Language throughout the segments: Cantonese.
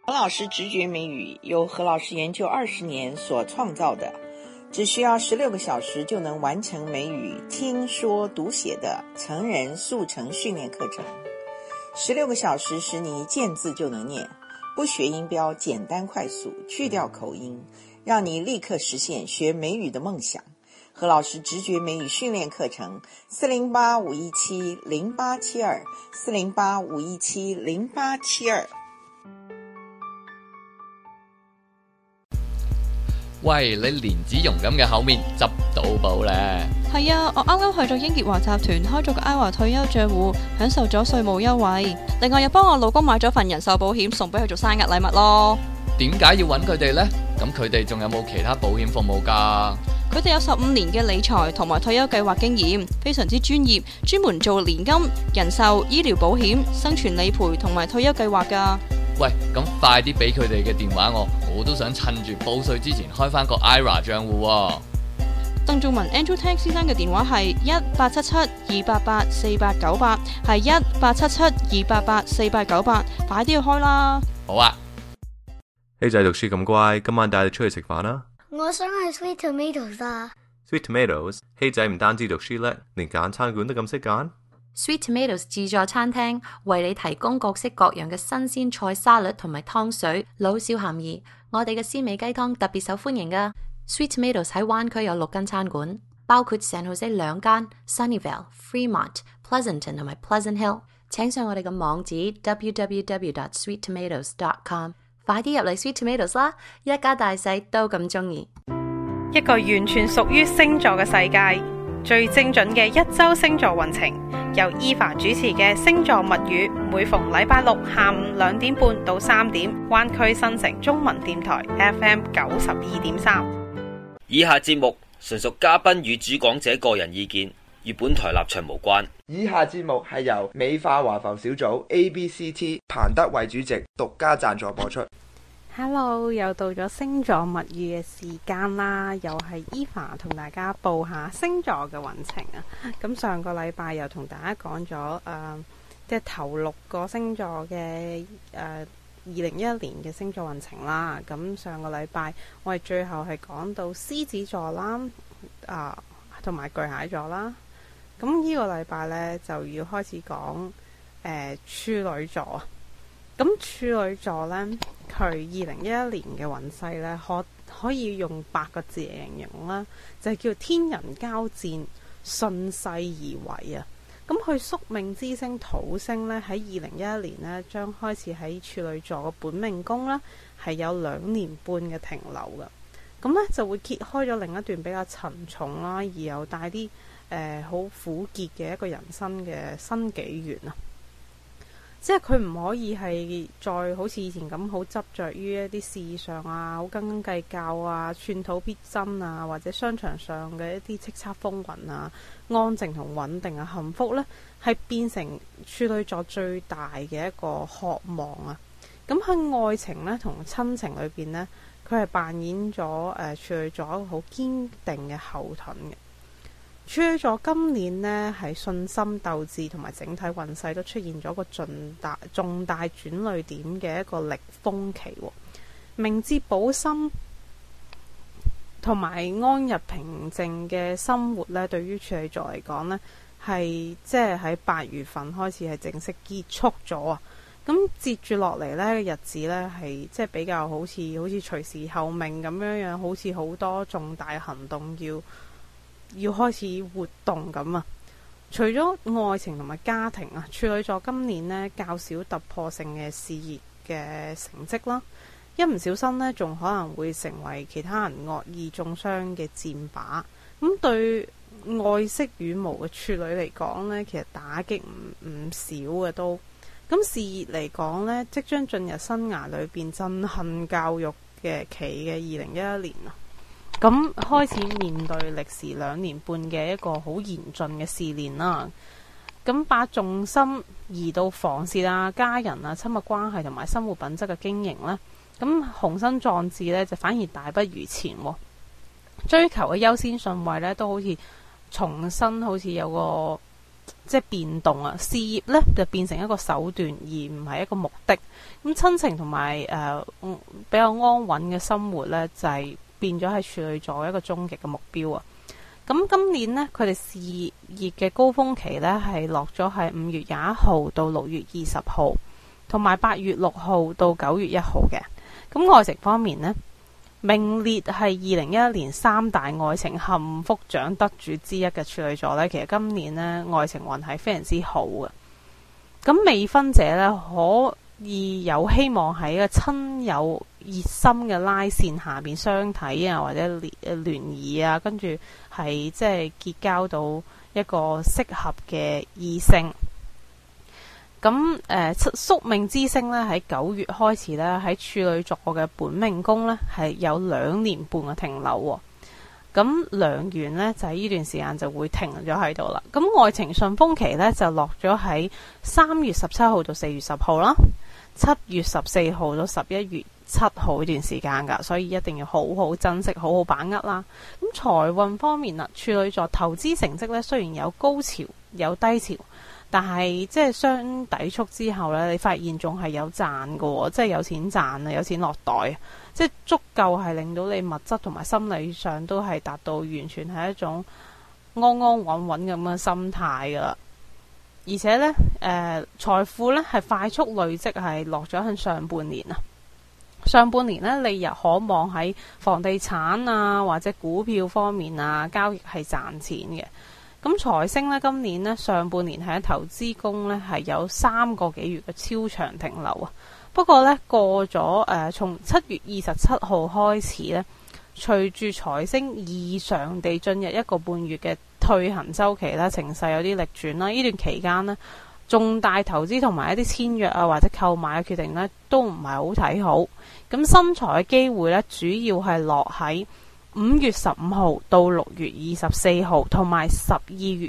何老师直觉美语由何老师研究20年所创造的，只需要16个小时就能完成美语听说读写的成人速成训练课程。16个小时使你见字就能念，不学音标，简单快速，去掉口音，让你立刻实现学美语的梦想。何老师直觉美语训练课程408-517-0872 408-517-0872。 喂，你蓮子蓉咁嘅口面執到寶咧？ 係啊，我啱啱去咗英傑華集團開咗個 IRA 退休賬戶，享受咗稅務優惠。另外又幫我老公買咗份人壽保險送俾佢做生日禮物咯。 點解要揾佢哋呢？咁佢哋仲有冇其他保險服務㗎？ 佢哋有15年嘅理財同埋退休計劃經驗，非常之專業，專門做年金、人壽、醫療保險、生存理賠同埋退休計劃㗎。 喂，咁快啲俾佢哋嘅電話我都想趁住報稅之前開返個 IRA 賬戶喎。 鄧仲文 Andrew Tang 先生嘅電話係1877-288-4898，係1877-288-4898，快啲去開啦！ 好啊。 希仔讀書咁乖，今晚帶你出去食飯啦。 我想去 Sweet Tomatoes 啊。 Sweet Tomatoes， 希仔唔單止讀書叻，連揀餐館都咁識揀。 Sweet Tomatoes 自助餐廳為你提供各式各樣嘅新鮮菜沙律同埋湯水，老少咸宜。我哋嘅鮮味雞湯特別受歡迎㗎。Sweet Tomatoes 喺灣區有6間餐館，包括 San Jose 2間、Sunnyvale、Fremont、Pleasanton 同埋 Pleasant Hill。請上我哋嘅網址 www.sweettomatoes.com， 快啲入嚟 Sweet Tomatoes 啦！一家大細都咁鍾意。 一個完全屬於星座嘅世界，最精準嘅一周星座運程。由Eva主持嘅星座物語，每逢禮拜六下午2點半到3點，灣區新城中文電台 FM 92.3。 以下節目純屬嘉賓與主講者個人意見，與本台立場無關。 以下節目係由美化華埠小組 ABCT 彭德偉主席獨家贊助播出。 Hello， 又到咗星座物語嘅時間啦，又係 Eva 同大家報下星座嘅運程啊。咁上個禮拜又同大家講咗即係頭6個星座嘅2011年嘅星座運程啦。咁上個禮拜我哋最後係講到獅子座啦，同埋巨蟹座啦。咁呢個禮拜呢，就要開始講處女座啊。咁處女座呢，佢2011年嘅運勢呢，可以用8個字嚟形容啦，就係叫天人交戰，順勢而為啊！咁佢宿命之星土星呢，喺2011年呢，將開始喺處女座嘅本命宮啦，係有2年半嘅停留㗎。咁呢就會揭開咗另一段比較沉重啦，而又帶啲好苦澀嘅一個人生嘅新紀元啊！即係佢唔可以係再好似以前咁好執着於一啲事業上啊，好斤斤計較啊，寸土必爭啊，或者商場上嘅一啲叱咤風雲啊，安靜同穩定啊，幸福呢係變成處女座最大嘅一個渴望啊！咁喺愛情呢同親情裏邊呢，佢係扮演咗處女座一個好堅定嘅後盾嘅。處女座今年呢，係信心鬥志同埋整體運勢都出現咗個重大轉捩點嘅一個逆風期，明哲保身同埋安逸平靜嘅生活呢，對於處女座嚟講呢，係即係喺8月份開始係正式結束咗啊！咁接住落嚟呢日子呢，係即係比較好似隨時候命咁樣，好似好多重大行動要開始活動咁啊！除咗愛情同埋家庭啊，處女座今年呢較少突破性嘅事業嘅成績啦，一唔小心呢仲可能會成為其他人惡意中傷嘅箭靶。咁對愛惜羽毛嘅處女嚟講呢，其實打擊唔少嘅都。咁事業嚟講呢，即將進入生涯裏邊震撼教育嘅期嘅2011年啊！咁開始面對歷時2年半嘅一個好嚴峻嘅試煉啦。咁把重心移到房事啊、家人啊、親密關係同埋生活品質嘅經營呢，咁雄心壯志呢，就反而大不如前。追求嘅優先順位呢，都好似重新好似有個即係變動啊，事業呢就變成一個手段，而唔係一個目的。咁親情同埋比較安穩嘅生活呢，就係變咗係處女座一個終極嘅目標啊。咁今年呢，佢哋事業嘅高峰期呢，係落咗喺5月21號到6月20號，同埋8月6號到9月1號嘅。咁愛情方面呢，名列係2011年3大愛情幸福獎得主之一嘅處女座呢，其實今年呢，愛情運係非常之好嘅。咁未婚者呢，可以有希望喺一個親友熱心嘅拉線下邊相睇啊，或者聯誼啊，跟住係即係結交到一個適合嘅異性。咁宿命之星呢，喺9月開始呢，喺處女座嘅本命宮呢，係有2年半嘅停留。咁良緣呢，就喺呢段時間就會停咗喺度啦。咁愛情順風期呢，就落咗喺3月17號到4月10號啦，7月14號到11月7號呢段時間噶，所以一定要好好珍惜，好好把握啦。咁財運方面啦，處女座投資成績呢，雖然有高潮有低潮，但係即係相抵觸之後呢，你發現仲係有賺嘅，即係有錢賺啊，有錢落袋，即係足夠係令到你物質同埋心理上都係達到完全係一種安安穩穩咁嘅心態噶啦。而且呢，財富呢係快速累積，係落咗喺上半年啊。上半年呢，你又可望喺房地產啊或者股票方面啊交易係賺錢嘅。咁財星呢，今年呢，上半年喺投資宮呢係有3個幾月嘅超長停留啊。不過呢，過咗從7月27號開始呢，隨住財星異常地進入1個半月嘅退行週期啦，情勢有啲逆轉啦。呢段期間呢，重大投資同埋一啲簽約啊或者購買嘅決定呢，都唔係好睇好。咁生財嘅機會呢，主要係落喺5月15號到6月24號同埋12月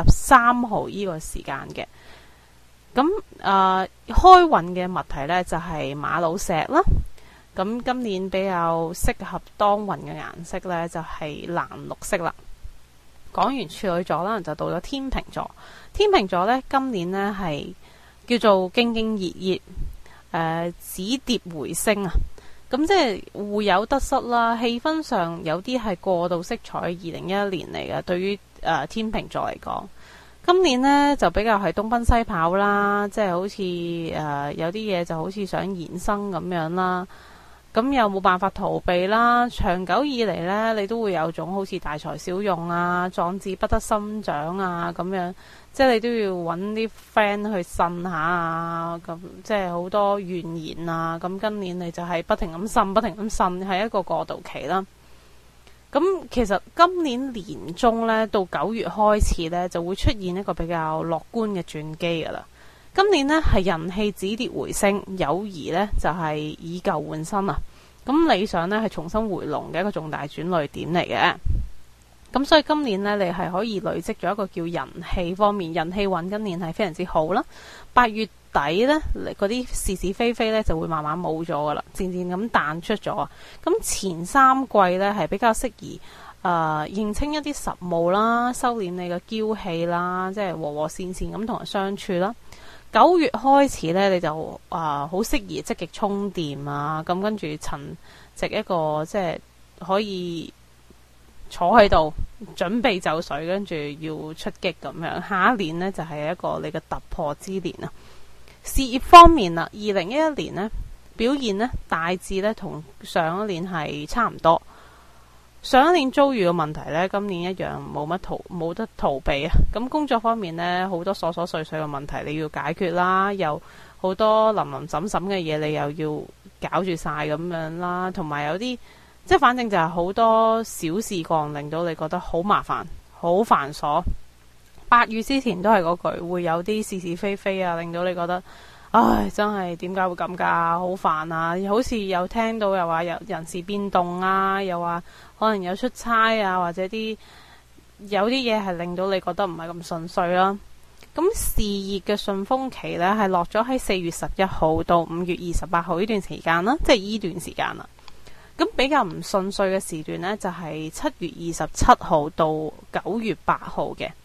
23號呢個時間嘅。咁開運嘅物體呢，就係瑪瑙石啦。咁今年比較適合當運嘅顏色呢，就係藍綠色啦。講完處女座啦，就到咗天秤座。天秤座呢，今年呢係叫做兢兢業業，止跌回升啊。咁即係互有得失啦，氣氛上有啲係過度色彩2011年嚟嘅。對於天秤座嚟講，今年呢就比較係東奔西跑啦，即係好似有啲嘢就好似想延伸咁樣啦。咁又冇辦法逃避啦，長久以嚟呢，你都會有種好似大材小用啊、壯志不得心長啊咁樣，即係你都要揾啲 friend 去呻下啊，咁即係好多怨言啊。咁今年你就係不停咁呻，不停咁呻，係一個過渡期啦。咁其實今年年中呢，到9月開始呢，就會出現一個比較樂觀嘅轉機噶啦。今年呢係人氣止跌回升，友誼呢就係以舊換新啊！咁理想呢係重新回籠嘅一個重大轉捩點嚟嘅。咁所以今年呢，你係可以累積咗一個叫人氣方面，人氣運今年係非常之好啦。8月底呢，嗰啲是是非非呢就會慢慢冇咗噶啦，漸漸咁淡出咗啊！咁前3季呢係比較適宜認清一啲實務啦，收斂你嘅嬌氣啦，即係和和善善咁同人相處啦。9月開始呢，你就好適宜積極充電啊！咁跟住沉寂一個即係可以坐喺度準備就緒，跟住要出擊咁樣。下一年呢，就係一個你嘅突破之年啊！事業方面啦，2011年呢表現呢大致呢同上一年係差唔多。上一年遭遇嘅問題呢，今年一樣冇得逃避啊！咁工作方面呢，好多瑣瑣碎碎嘅問題你要解決啦，有好多林林總總嘅嘢你又要搞住晒咁樣啦，同埋有啲即係反正就係好多小事幹令到你覺得好麻煩、好繁瑣。8月之前都係嗰句，會有啲是是非非啊，令到你覺得唉，真係點解會咁㗎？好煩啊！好似有聽到又話有人事變動啊，又話可能有出差啊，或者有啲嘢係令到你覺得唔係咁順遂啦。咁事業嘅順風期呢，係落咗喺4月11號到5月28號呢段時間啦，即係呢段時間啦。咁比較唔順遂嘅時段呢，就係7月27號到9月8號嘅。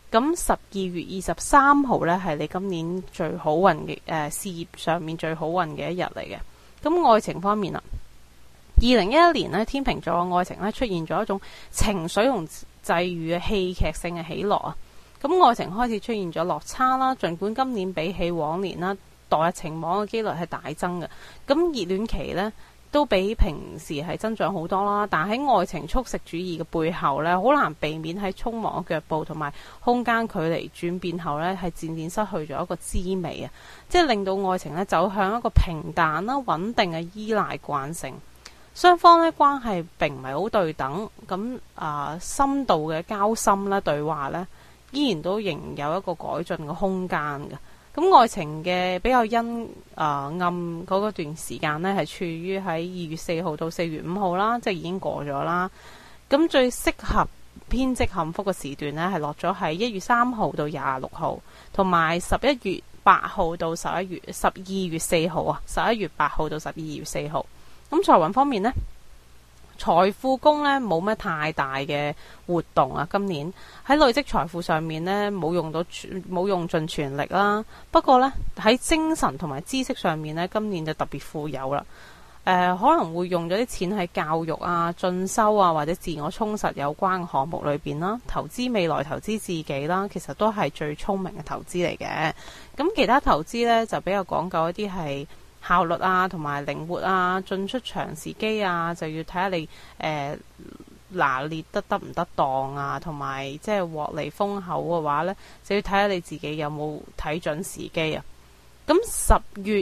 咁12月23號呢，係你今年最好運嘅事業上面最好運嘅一日嚟嘅。咁愛情方面啦，2011年呢，天秤座嘅愛情呢，出現咗一種情緒同際遇嘅戲劇性嘅起落啊。咁愛情開始出現咗落差啦，盡管今年比起往年啦，墮入情網嘅機率係大增嘅。咁熱戀期呢，都比平時係增長好多啦，但喺愛情速食主義嘅背後呢，好難避免喺匆忙嘅腳步同埋空間距離轉變後呢，係漸漸失去咗一個滋味啊！即係令到愛情呢走向一個平淡啦、穩定嘅依賴慣性，雙方呢關係並唔係好對等，咁深度嘅交心啦、對話呢，依然都仍有一個改進嘅空間嘅。咁愛情嘅比較陰暗嗰段時間呢，係處於喺2月4號到4月5號啦，即係已經過咗啦。咁最適合編織幸福嘅時段呢，係落咗喺1月3號到26號，同埋11月8號到12月4號啊，11月8號到12月4號。咁財運方面呢，財富宮呢冇咩太大嘅活動啊，今年喺累積財富上面呢冇用盡全力啦。不過呢，喺精神同埋知識上面呢，今年就特別富有啦。可能會用咗啲錢喺教育啊、進修啊或者自我充實有關嘅項目裏邊啦，投資未來、投資自己啦，其實都係最聰明嘅投資嚟嘅。咁其他投資呢，就比較講究一啲係效率啊，同埋靈活啊，進出場時機啊，就要睇下你拿捏得唔得當啊，同埋即係獲利豐厚嘅話呢，就要睇下你自己有冇睇準時機啊。咁10月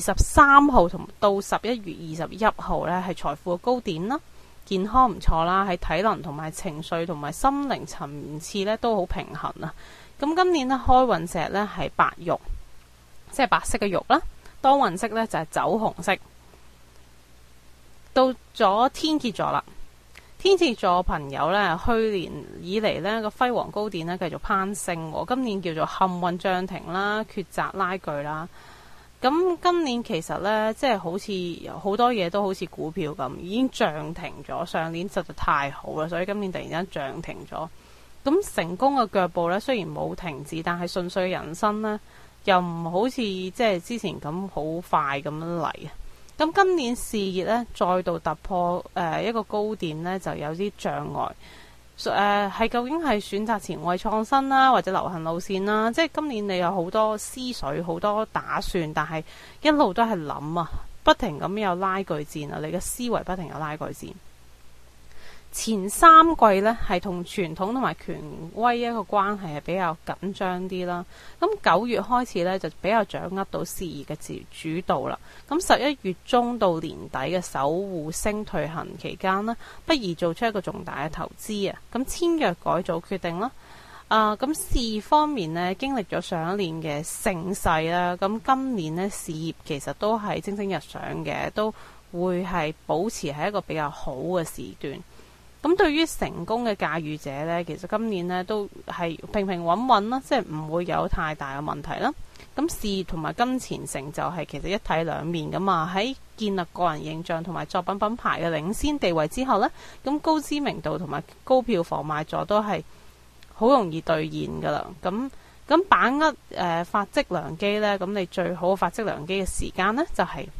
23號同到11月21號呢，係財富嘅高點啦，健康唔錯啦，喺體能同埋情緒同埋心靈層次呢都好平衡啊。咁今年呢，開運石呢係白玉，即係白色嘅玉啦。當運色呢就係酒紅色。到咗天蠍座啦，天蠍座朋友呢，去年以嚟呢個輝煌高點呢繼續攀升，今年叫做幸運漲停啦、抉擇拉鋸啦。咁今年其實呢，即係好似好多嘢都好似股票咁，已經漲停咗。上年實在太好啦，所以今年突然間漲停咗。咁成功嘅腳步呢，雖然冇停止，但係順遂人生呢，又唔好似即係之前咁好快咁樣嚟啊！咁今年事業呢，再度突破一個高點呢，就有啲障礙。係究竟係選擇前衛創新啦，或者流行路線啦？即係今年你有好多思緒、好多打算，但係一路都係諗啊，不停咁有拉鋸戰啊！你嘅思維不停有拉鋸戰。前3季呢，係同傳統同埋權威一個關係係比較緊張啲啦。咁9月開始呢，就比較掌握到事業嘅主導啦。咁11月中到年底嘅守護星退行期間呢，不宜做出一個重大嘅投資啊。咁簽約改組決定啦。咁事業方面呢，經歷咗上一年嘅盛世啦，咁今年呢，事業其實都係蒸蒸日上嘅，都會係保持喺一個比較好嘅時段。咁對於成功嘅駕馭者呢，其實今年呢都係平平穩穩啦，即係唔會有太大嘅問題啦。咁事業同埋金錢成就係其實一體兩面噶嘛。喺建立個人形象同埋作品品牌嘅領先地位之後呢，咁高知名度同埋高票房賣座都係好容易兌現噶啦。咁把握發跡良機呢，咁你最好發跡良機嘅時間呢，就係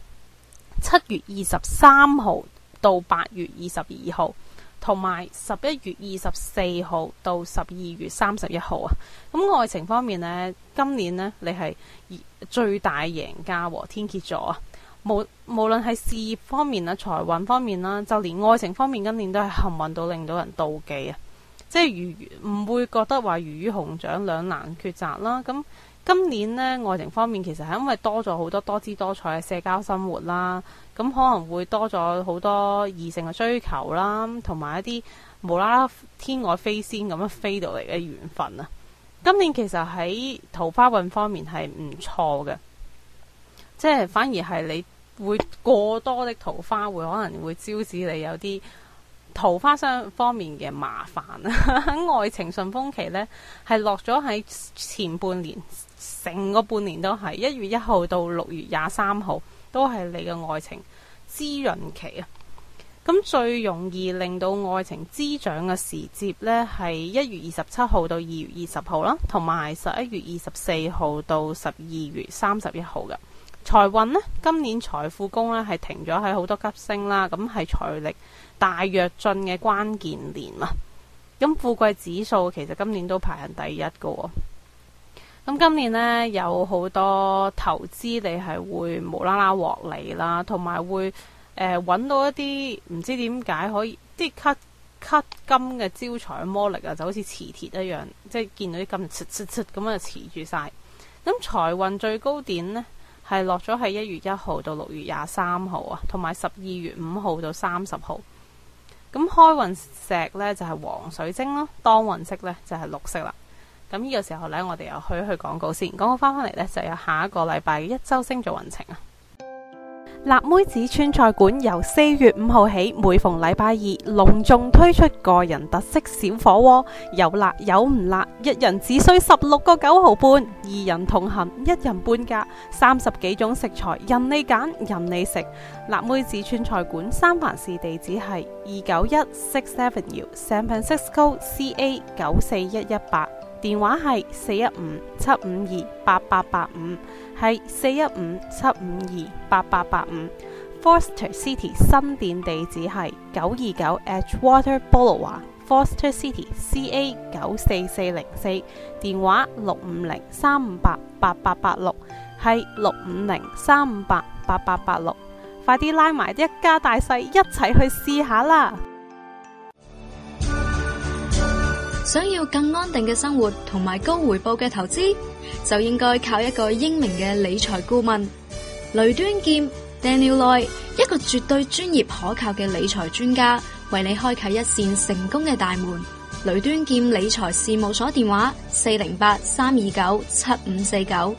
7月23號到8月22號。同埋11月24號到12月31號啊！咁愛情方面呢，今年呢，你係最大贏家喎，天蠍座啊！無論係事業方面啊、財運方面啦，就連愛情方面，今年都係幸運到令到人妒忌啊！即係唔會覺得話魚與熊掌兩難抉擇啦。咁今年呢，愛情方面其實係因為多咗好多多姿多彩嘅社交生活啦，咁可能會多咗好多異性嘅追求啦，同埋一啲無啦啦天外飛仙咁樣飛到嚟嘅緣分啊！今年其實喺桃花運方面係唔錯嘅，即係反而係你會過多的桃花會可能會招致你有啲桃花相方面嘅麻煩啊！愛情順風期呢，係落咗喺前半年，成個半年都係1月1號到6月23號都係你嘅愛情滋潤期啊！ 咁最容易令到愛情滋長嘅時節呢，係1月27號到2月20號啦，同埋11月24號到12月31號嘅。財運呢，今年財富宮呢係停咗喺好多急星啦，咁係財力大躍進嘅關鍵年嘛。咁富貴指數其實今年都排喺第一嘅喎。咁今年呢，有好多投資你係會無啦啦獲利啦，同埋會揾到一啲唔知點解可以啲cut金嘅招財魔力啊，就好似磁鐵一樣，即係見到啲金咁樣持住晒。咁財運最高點呢，係落咗喺1月1號到6月23號啊，同埋12月5號到30號。咁開運石呢，就係黃水晶咯，當運色呢，就係綠色啦。咁呢個時候呢，我哋又去廣告先，廣告翻嚟呢，就有下一個禮拜嘅1周星座運程啊。辣妹子川菜館由4月5號起，每逢禮拜二隆重推出個人特色小火鍋，有辣有唔辣，一人只需16個9毫半，二人同行一人半價，30幾種食材任你揀任你食。辣妹子川菜館三藩市地址係291 Sixth Avenue San Francisco CA 94118。電話係415-752-8885，係415-752-8885。Foster City 新店地址係929 Edgewater Boulevard，Foster City CA 94404，電話650-358-8886，係650-358-8886。快啲拉埋一家大細一齊去試下啦！ 想要更安定嘅生活同埋高回報嘅投資，就應該靠一個英明嘅理財顧問雷端劍 Daniel Loy， 一個絕對專業可靠嘅理財專家，為你開啟一扇成功嘅大門。雷端劍理財事務所電話408-329-7549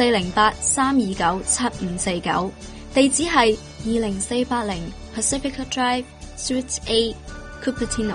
408-329-7549，地址係20480 Pacifica Drive Suite A Cupertino。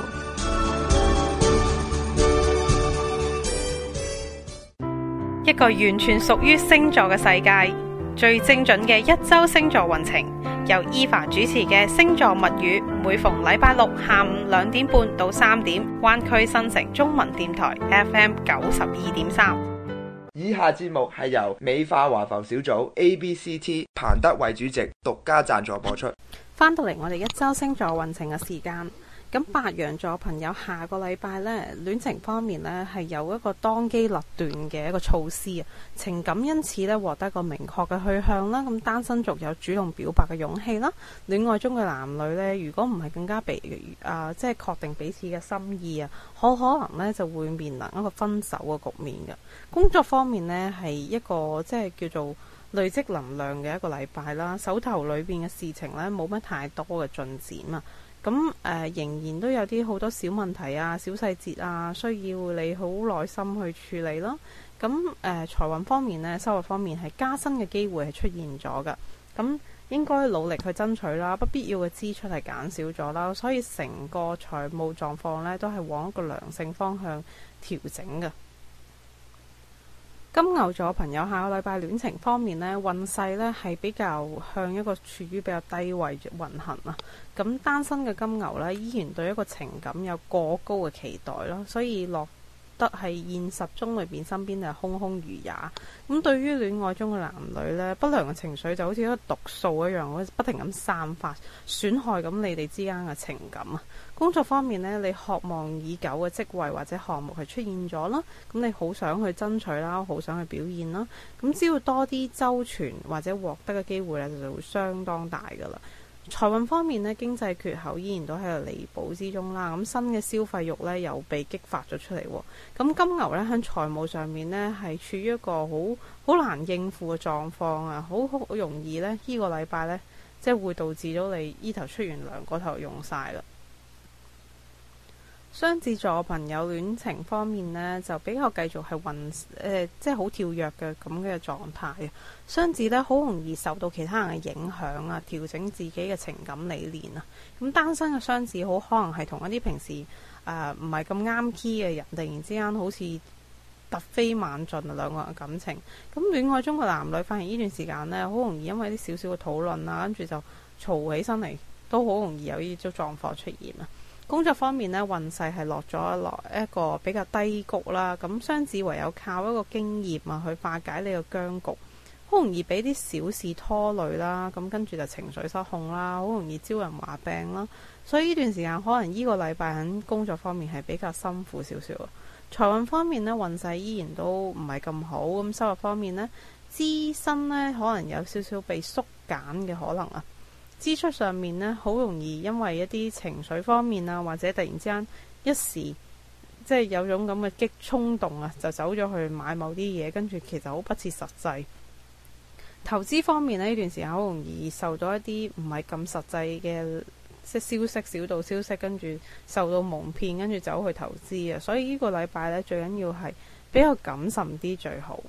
一個完全屬於星座嘅世界，最精準嘅1周星座運程，由伊凡主持嘅星座物語，每逢禮拜六下午2點半到3點，灣區新城中文電台 FM 92.3。 以下節目係由美化華埠小組 ABCT 彭德偉主席獨家贊助播出。 翻到嚟我哋1周星座運程嘅時間。咁白羊座朋友下個禮拜呢，戀情方面呢係有一個當機立斷嘅一個措施啊，情感因此呢獲得一個明確嘅去向啦。咁單身族有主動表白嘅勇氣啦。戀愛中嘅男女呢，如果唔係更加即係確定彼此嘅心意啊，可能呢就會面臨一個分手嘅局面嘅。工作方面呢，係一個即係叫做累積能量嘅一個禮拜啦，手頭裏邊嘅事情呢，冇乜太多嘅進展啊。咁仍然都有啲好多小問題啊、小細節啊，需要你好耐心去處理咯。咁財運方面呢，收入方面係加薪嘅機會係出現咗噶。咁應該努力去爭取啦，不必要嘅支出係減少咗啦。所以成個財務狀況呢，都係往一個良性方向調整嘅。金牛座朋友下個禮拜戀情方面呢，運勢呢係比較向一個處於比較低位運行啊。咁單身嘅金牛呢，依然對一個情感有過高嘅期待咯，所以落得係現實中裏邊身邊係空空如也。咁對於戀愛中嘅男女呢，不良嘅情緒就好似一個毒素一樣，不停咁散發，損害咁你哋之間嘅情感啊。工作方面呢，你渴望已久嘅職位或者項目係出現咗啦，咁你好想去爭取啦，好想去表現啦。咁只要多啲周全或者獲得嘅機會呢，就會相當大噶啦。財運方面呢，經濟缺口依然都喺度彌補之中啦。咁新嘅消費慾呢，又被激發咗出嚟。咁金牛呢，喺財務上面呢，係處於一個好難應付嘅狀況啊，好容易呢，呢個禮拜呢，即係會導致到你依頭出完糧嗰頭用晒啦。雙子座朋友戀情方面呢，就比較繼續係即係好跳躍嘅咁嘅狀態。雙子呢，好容易受到其他人嘅影響啊，調整自己嘅情感理念啊。咁單身嘅雙子好可能係同一啲平時唔係咁啱 key 嘅人，突然之間好似突飛猛進啊，兩個人嘅感情。咁戀愛中嘅男女發現呢段時間呢，好容易因為啲少少嘅討論啊，跟住就嘈起身嚟， 都好容易有呢啲狀況出現啊。工作方面呢，運勢係落一個比較低谷啦，咁雙子唯有靠一個經驗啊去化解你個僵局，好容易俾啲小事拖累啦，咁跟住就情緒失控啦，好容易招人話病啦，所以呢段時間可能呢個禮拜喺工作方面係比較辛苦少少啊。財運方面呢，運勢依然都唔係咁好，咁收入方面呢，資薪呢可能有少少被縮減嘅可能啊。支出上面呢，好容易因為一啲情緒方面啊，或者突然之間一時即係有種咁嘅激衝動啊，就走咗去買某啲嘢，跟住其實好不切實際。投資方面呢段時間好容易受到一啲唔係咁實際嘅即係消息、小道消息，跟住受到蒙騙，跟住走去投資啊。所以呢個禮拜呢，最緊要係比較謹慎啲最好。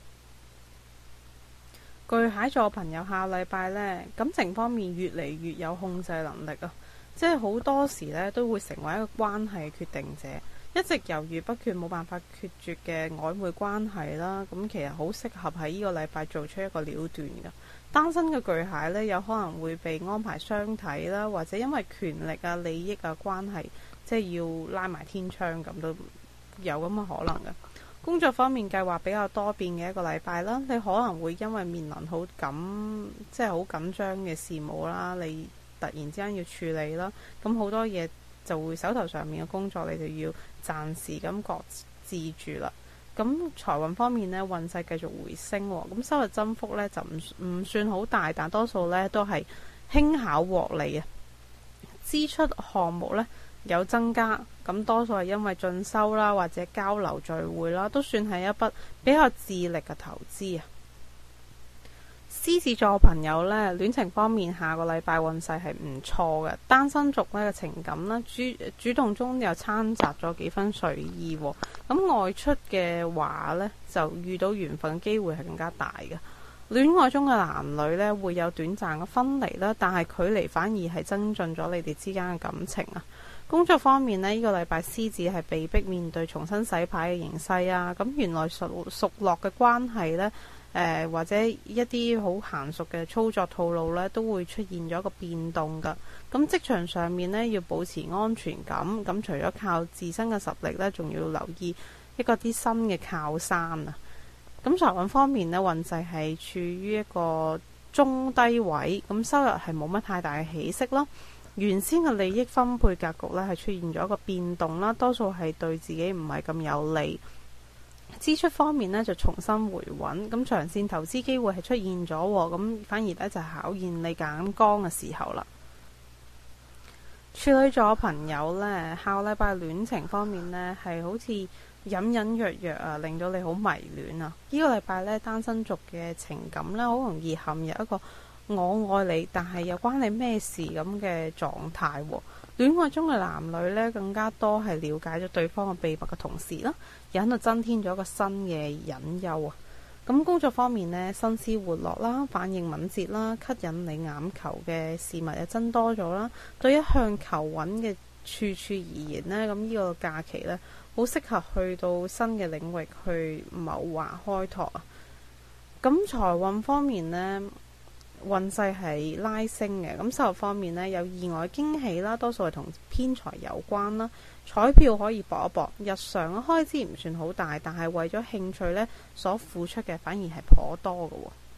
巨蟹座朋友下禮拜呢，感情方面越嚟越有控制能力啊！即係好多時呢都會成為一個關係決定者，一直猶豫不決冇辦法決絕嘅曖昧關係啦。咁其實好適合喺呢個禮拜做出一個了斷㗎。單身嘅巨蟹呢，有可能會被安排相睇啦，或者因為權力啊、利益啊關係，即係要拉埋天窗咁都有咁嘅可能嘅。工作方面計劃比較多變嘅一個禮拜啦，你可能會因為面臨好緊張嘅事務啦，你突然之間要處理啦，咁好多嘢就會手頭上面嘅工作你就要暫時咁擱置住啦。咁財運方面呢，運勢繼續回升，咁收入增幅呢就唔算好大，但多數呢都係輕巧獲利啊。支出項目呢有增加，咁多數係因為進修啦，或者交流聚會啦，都算係一筆比較致力嘅投資啊。獅子座朋友呢，戀情方面下個禮拜運勢係唔錯嘅，單身族呢嘅情感呢，主動中又摻雜咗幾分隨意，咁外出嘅話呢，就遇到緣分嘅機會係更加大嘅。戀愛中嘅男女呢，會有短暫嘅分離啦，但係距離反而係增進咗你哋之間嘅感情啊。工作方面呢，呢個禮拜獅子係被逼面對重新洗牌嘅形勢啊。咁原來熟絡嘅關係呢，或者一啲好嫻熟嘅操作套路呢，都會出現咗一個變動噶。咁職場上面呢，要保持安全感，咁除咗靠自身嘅實力呢，仲要留意一個啲新嘅靠山啊。咁財運方面呢，運勢係處於一個中低位，咁收入係冇乜太大嘅起色啦。原先嘅利益分配格局呢，係出現咗一個變動啦，多數係對自己唔係咁有利。支出方面呢，就重新回穩，咁長線投資機會係出現咗，咁反而呢，就係考驗你眼光嘅時候啦。處女座朋友呢，下個禮拜戀情方面呢，係好似隱隱約約啊，令到你好迷戀啊。呢個禮拜呢，單身族嘅情感呢，好容易陷入一個我愛你，但係又關你咩事咁嘅狀態。戀愛中嘅男女呢，更加多係了解咗對方嘅秘密嘅同時啦，又喺度增添咗一個新嘅隱憂啊。咁工作方面呢，心思活絡啦，反應敏捷啦，吸引你眼球嘅事物又增多咗啦。對一向求穩嘅處處而言呢，咁呢個假期呢，好適合去到新嘅領域去謀劃開拓啊。咁財運方面呢，運勢係拉升嘅，咁收入方面呢，有意外驚喜啦，多數係同偏財有關啦。彩票可以搏一搏，日常嘅開支唔算好大，但係為咗興趣呢，所付出嘅反而係頗多嘅。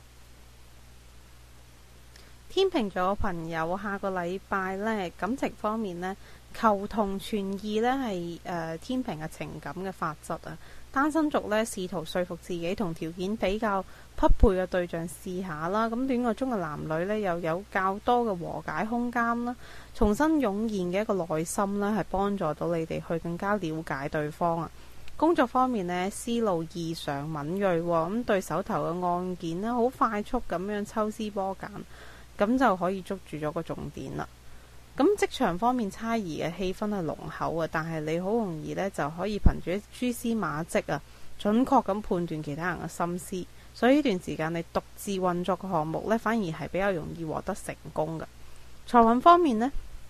天秤座嘅朋友下個禮拜呢，感情方面呢，求同存異呢係天秤嘅情感嘅法則啊。單身族呢，試圖說服自己同條件比較匹配嘅對象試下啦。咁戀愛中嘅男女呢，又有較多嘅和解空間啦。重新湧現嘅一個內心呢，係幫助到你哋去更加了解對方啊。工作方面呢，思路異常敏銳，咁對手頭嘅案件呢，好快速咁樣抽絲剝繭，咁就可以捉住咗個重點啦。咁職場方面差異嘅氣氛係濃厚啊，但係你好容易呢，就可以憑住蛛絲馬跡啊，準確咁判斷其他人嘅心思，所以呢段時間你獨自運作嘅項目呢，反而係比較容易獲得成功嘅。財運方面呢，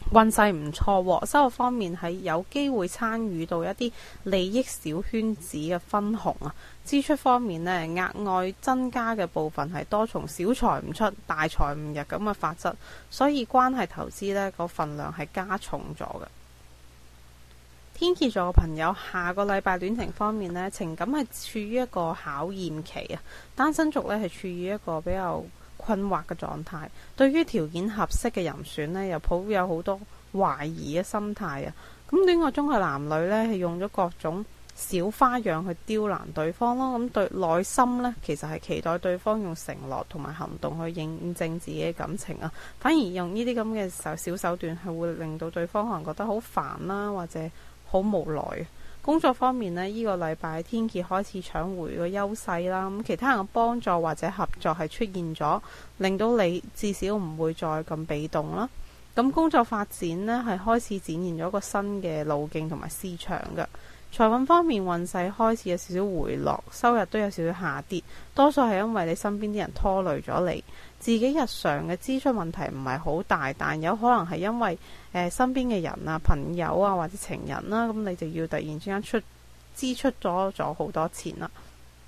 運勢唔錯，收入方面係有機會參與到一啲利益小圈子嘅分紅啊。支出方面呢，額外增加嘅部分係多從小財唔出大財唔入咁嘅法則，所以關係投資呢個份量係加重咗嘅。天蠍座嘅朋友，下個禮拜戀情方面呢，情感係處於一個考驗期啊，單身族呢係處於一個比較困惑嘅狀態，對於條件合適嘅人選呢，又抱有好多懷疑嘅心態啊。咁戀愛中嘅男女呢，係用咗各種小花樣去刁難對方咯。咁對內心呢，其實係期待對方用承諾同埋行動去認證自己嘅感情啊。反而用呢啲咁嘅小手段，係會令到對方可能覺得好煩啦，或者好無奈。工作方面呢，呢個禮拜天蠍開始搶回個優勢啦，咁其他人嘅幫助或者合作係出現咗，令到你至少唔會再咁被動啦。咁工作發展呢，係開始展現咗一個新嘅路徑同埋市場嘅。財運方面，運勢開始有少少回落，收入都有少少下跌，多數係因為你身邊啲人拖累咗你。自己日常嘅支出問題唔係好大，但有可能係因為身邊嘅人啊、朋友啊或者情人啦，咁你就要突然之間支出咗好多錢啦。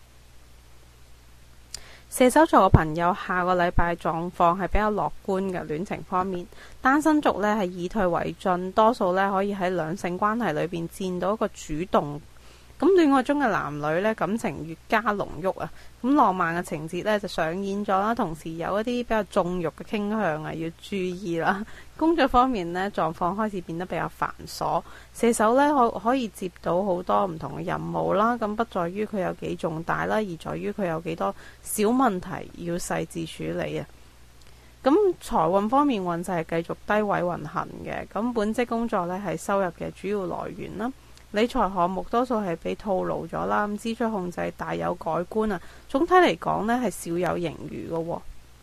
射手座嘅朋友，下個禮拜狀況係比較樂觀嘅。戀情方面，單身族呢係以退為進，多數呢可以喺兩性關係裏邊佔到一個主動。咁戀愛中嘅男女呢，感情越加濃郁啊！咁浪漫嘅情節呢就上演咗啦，同時有一啲比較縱慾嘅傾向啊，要注意啦。工作方面呢，狀況開始變得比較繁瑣，射手呢可以接到好多唔同嘅任務啦。咁不在於佢有幾重大啦，而在於佢有幾多小問題要細緻處理啊。咁財運方面，運勢係繼續低位運行嘅。咁本職工作呢係收入嘅主要來源啦。理財項目多數係被套路咗啦，咁支出控制大有改觀啊。總體嚟講呢係少有盈餘嘅。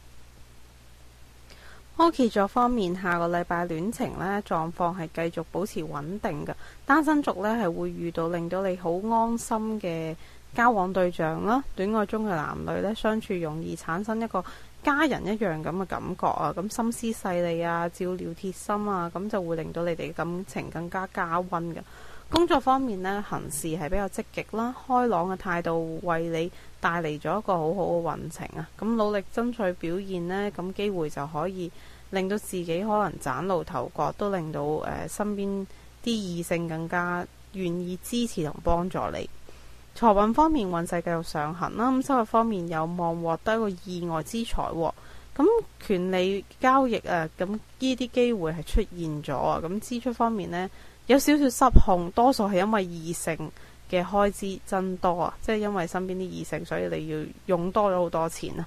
摩羯座方面，下個禮拜戀情呢狀況係繼續保持穩定嘅。單身族呢係會遇到令到你好安心嘅交往對象啦。戀愛中嘅男女呢，相處容易產生一個家人一樣咁嘅感覺啊。咁心思細膩啊，照料貼心啊，咁就會令到你哋嘅感情更加加溫嘅。工作方面呢，行事係比較積極啦，開朗嘅態度為你帶嚟咗一個好好嘅運程啊！咁努力爭取表現呢，咁機會就可以令到自己可能嶄露頭角，都令到身邊啲異性更加願意支持同幫助你。財運方面，運勢繼續上行啦，咁收入方面有望獲得一個意外之財喎。咁權利交易啊，咁呢啲機會係出現咗啊！咁支出方面呢，有少少失控，多數係因為異性嘅開支增多啊，即係因為身邊啲異性，所以你要用多咗好多錢啊。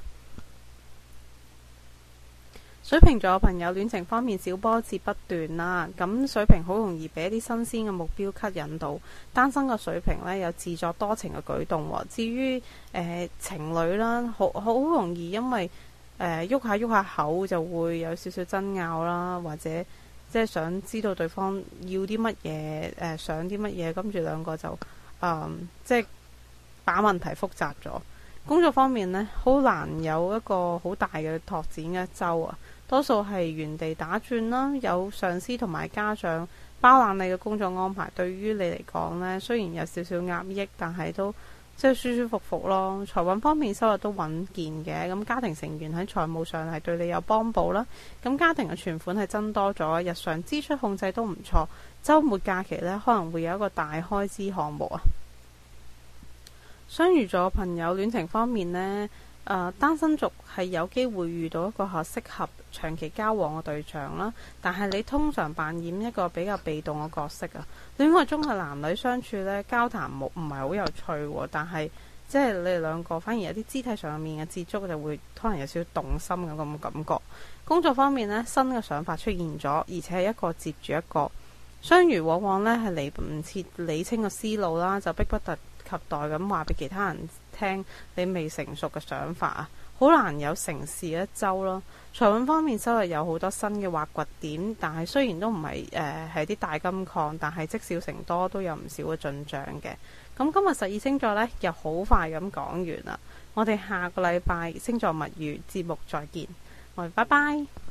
水瓶座嘅朋友，戀情方面小波折不斷啦，咁水瓶好容易俾一啲新鮮嘅目標吸引到，單身嘅水瓶呢，有自作多情嘅舉動。至於情侶啦，好容易因為喐下口就會有少少爭拗啦，或者即係想知道對方要啲乜嘢，想啲乜嘢，跟住兩個就即係把問題複雜咗。工作方面呢，好難有一個好大嘅拓展嘅一周啊，多數係原地打轉啦。有上司同埋家長包攬你嘅工作安排，對於你嚟講呢，雖然有少少壓抑，但係都即係舒舒服服咯。財運方面，收入都穩健嘅，咁家庭成員喺財務上係對你有幫補啦。咁家庭嘅存款係增多咗，日常支出控制都唔錯。週末假期呢，可能會有一個大開支項目啊。雙魚座嘅朋友，戀情方面呢，單身族係有機會遇到一個適合長期交往嘅對象啦，但係你通常扮演一個比較被動嘅角色啊。戀愛中嘅男女相處呢，交談唔係好有趣，但係即係你哋兩個反而有啲肢體上面嘅接觸，就會可能有少少動心嘅咁嘅感覺。工作方面呢，新嘅想法出現咗，而且係一個接住一個。雙魚往往呢係嚟唔切理清個思路啦，就迫不及待咁話俾其他人聽你未成熟嘅想法啊，好難有成事一周咯。財運方面，收入有好多新嘅挖掘點，但係雖然都唔係係啲大金礦，但係積少成多都有唔少嘅進賬嘅。咁今日12星座呢，又好快咁講完啦，我哋下個禮拜星座物語節目再見，我哋拜拜。